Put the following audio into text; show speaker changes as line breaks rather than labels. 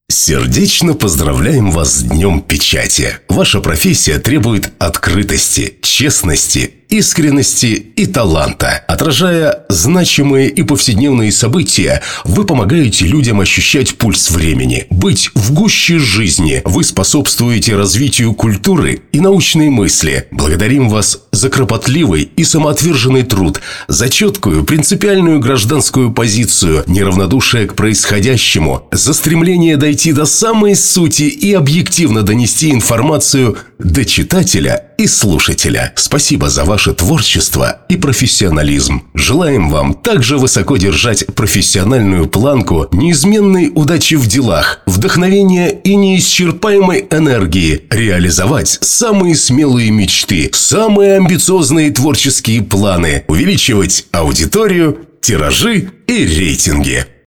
Сердечно поздравляем вас с Днем Печати. Ваша профессия требует открытости, честности, искренности и таланта. Отражая значимые и повседневные события, вы помогаете людям ощущать пульс времени, быть в гуще жизни. Вы способствуете развитию культуры и научной мысли. Благодарим вас за кропотливый и самоотверженный труд, за четкую, принципиальную гражданскую позицию, неравнодушие к происходящему, за стремление дойти до самой сути и объективно донести информацию до читателя и слушателя. Спасибо за ваше творчество и профессионализм. Желаем вам также высоко держать профессиональную планку, неизменной удачи в делах, вдохновения и неисчерпаемой энергии, реализовать самые смелые мечты, самые амбициозные творческие планы, увеличивать аудиторию, тиражи и рейтинги.